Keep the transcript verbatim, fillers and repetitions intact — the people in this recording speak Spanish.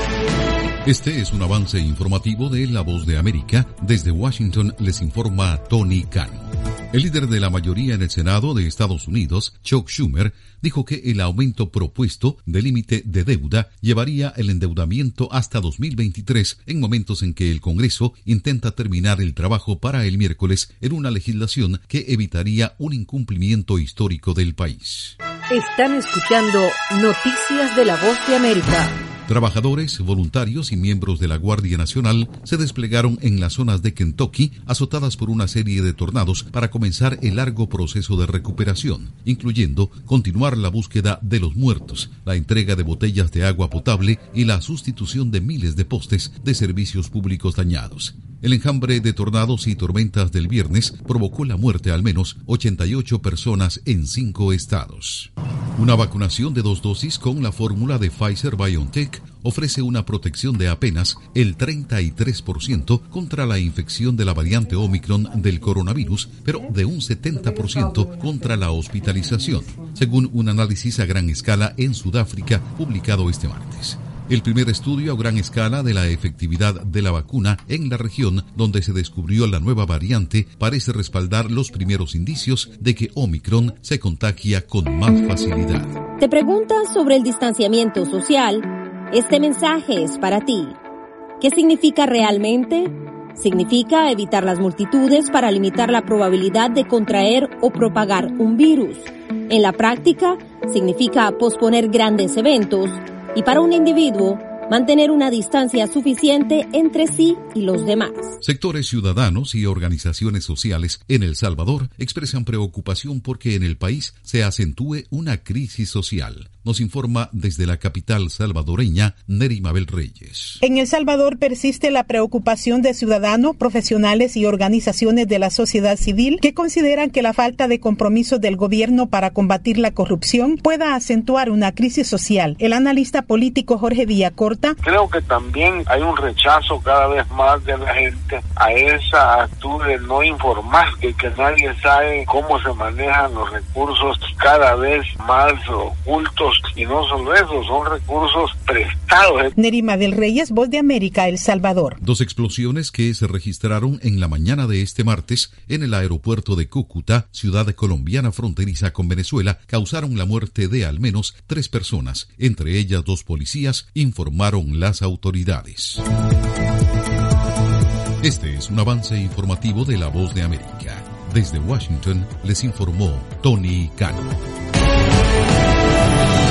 Este es un avance informativo de La Voz de América. Desde Washington les informa Tony Cano. El líder de la mayoría en el Senado de Estados Unidos, Chuck Schumer, dijo que el aumento propuesto del límite de deuda llevaría el endeudamiento hasta dos mil veintitrés, en momentos en que el Congreso intenta terminar el trabajo para el miércoles en una legislación que evitaría un incumplimiento histórico del país. Están escuchando Noticias de La Voz de América. Trabajadores, voluntarios y miembros de la Guardia Nacional se desplegaron en las zonas de Kentucky azotadas por una serie de tornados para comenzar el largo proceso de recuperación, incluyendo continuar la búsqueda de los muertos, la entrega de botellas de agua potable y la sustitución de miles de postes de servicios públicos dañados. El enjambre de tornados y tormentas del viernes provocó la muerte de al menos ochenta y ocho personas en cinco estados. Una vacunación de dos dosis con la fórmula de Pfizer-BioNTech ofrece una protección de apenas el treinta y tres por ciento contra la infección de la variante Omicron del coronavirus, pero de un setenta por ciento contra la hospitalización, según un análisis a gran escala en Sudáfrica publicado este martes. El primer estudio a gran escala de la efectividad de la vacuna en la región donde se descubrió la nueva variante parece respaldar los primeros indicios de que Omicron se contagia con más facilidad. ¿Te preguntas sobre el distanciamiento social? Este mensaje es para ti. ¿Qué significa realmente? Significa evitar las multitudes para limitar la probabilidad de contraer o propagar un virus. En la práctica, significa posponer grandes eventos y para un individuo, mantener una distancia suficiente entre sí y los demás. Sectores ciudadanos y organizaciones sociales en El Salvador expresan preocupación porque en el país se acentúe una crisis social. Nos informa desde la capital salvadoreña, Neri Mabel Reyes. En El Salvador persiste la preocupación de ciudadanos, profesionales y organizaciones de la sociedad civil que consideran que la falta de compromiso del gobierno para combatir la corrupción pueda acentuar una crisis social. El analista político Jorge Villacorta. Creo que también hay un rechazo cada vez más de la gente a esa actitud de no informar, de que nadie sabe cómo se manejan los recursos cada vez más ocultos. Y no solo eso, son recursos prestados. Nerima del Reyes, Voz de América, El Salvador. Dos explosiones que se registraron en la mañana de este martes en el aeropuerto de Cúcuta, ciudad colombiana fronteriza con Venezuela, causaron la muerte de al menos tres personas, entre ellas dos policías, informaron las autoridades. Este es un avance informativo de La Voz de América. Desde Washington les informó Tony Cano.